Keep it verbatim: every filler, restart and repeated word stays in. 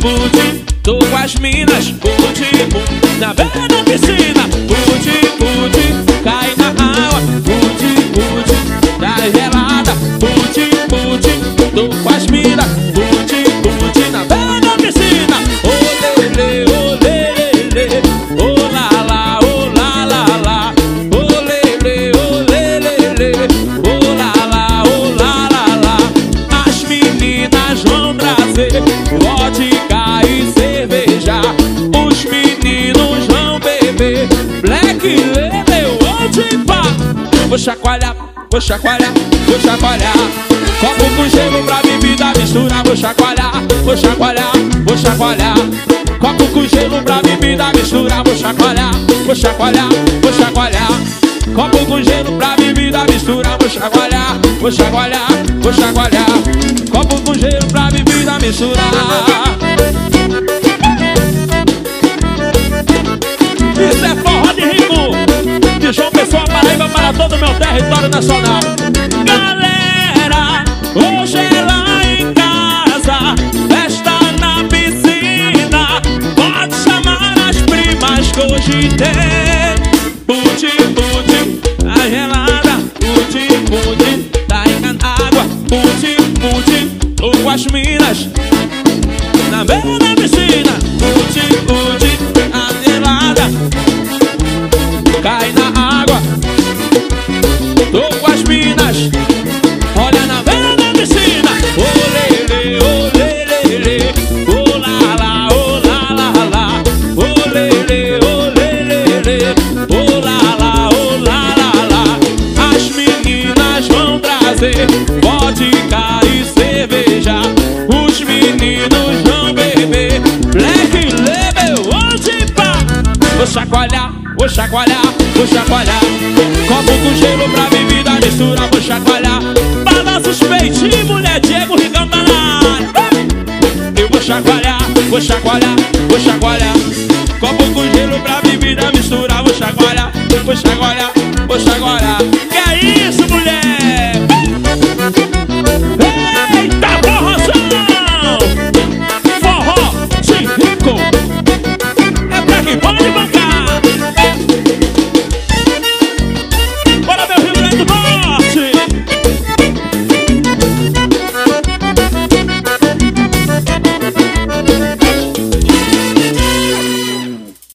pude, tô com as minas, pude, pude, na beira da piscina, pude, pude, cai na água, pude, pude, tá gelada, pude, pude, tô com as minas, pude, pude, na beira da piscina, ô lele, ô lele, ô lá lá, ô lá lá lá, ô lele, ô lele, ô lá lá, ô lá lá lá. As meninas vão trazer vodka e cerveja, os meninos vão beber Black Label onde pá. Vou chacoalhar, vou chacoalhar, vou chacoalhar, copo com gelo pra bebida misturar. Vou chacoalhar, vou chacoalhar, vou chacoalhar, copo com gelo pra bebida misturar. Vou chacoalhar, vou chacoalhar, vou chacoalhar, copo com gelo pra bebida misturar. Vou chacoalhar, vou chacoalhar, vou chacoalhar, copo com gelo pra bebida misturar. Isso é forró de rico, de João Pessoa, Paraíba, para todo o meu território nacional. Galera, hoje é lá em casa, festa na piscina, pode chamar as primas que hoje tem. Pude, pude, tá gelada, pude, pude, tá em água, pude, pude, tô com as minas na beira da piscina, pude, pude, tá gelada, cai na água, tô com as minas, olha na beira da piscina, ô lele, ô lele, ô lá lá, ô lá lá lá, ô lele, ô lele, ô lá lá, ô lá lá lá. As meninas vão trazer vodka e cerveja, os meninos vão beber Black Label onde pá. Vou chacoalhar, vou chacoalhar, vou chacoalhar, copo com gelo pra bebida misturar. Vou chacoalhar, balança os peitinhos, mulher, Diego Rigão tá na área. Eu vou chacoalhar, vou chacoalhar, vou chacoalhar, copo com gelo pra bebida misturar. Vou chacoalhar, vou chacoalhar, vou chacoalhar,